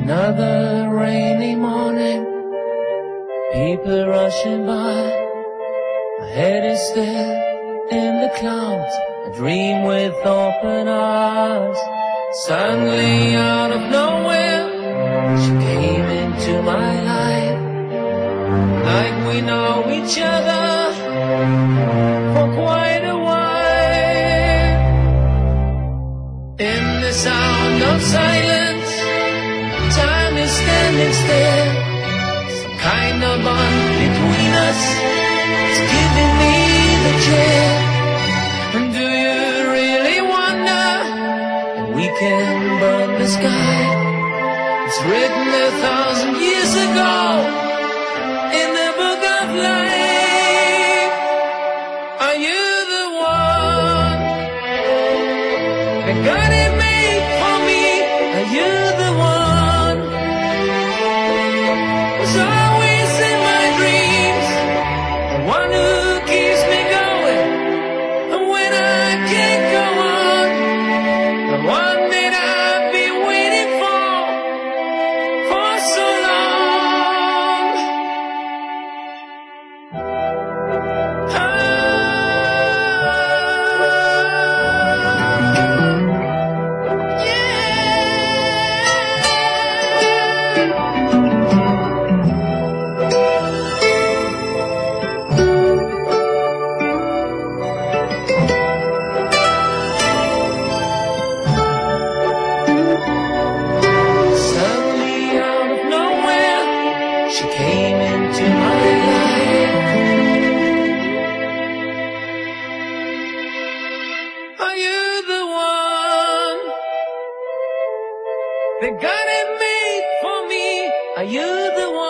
Another rainy morning, people rushing by. My head is still in the clouds, I dream with open eyes. Suddenly out of nowhere, she came into my life. Like we know each other for quite a while. In the sound of silence, time is standing still. Some kind of bond between us is giving me the chill. And do you really wonder that we can burn the sky? It's written 1,000 years ago in the book of life. Are you the one that got it made for me? Are you the one who's always in my dreams, the one who keeps me going and when I can't go on, the one that I've been waiting for so long? Suddenly out of nowhere, she came into my life. Are you the one that got it made for me? Are you the one?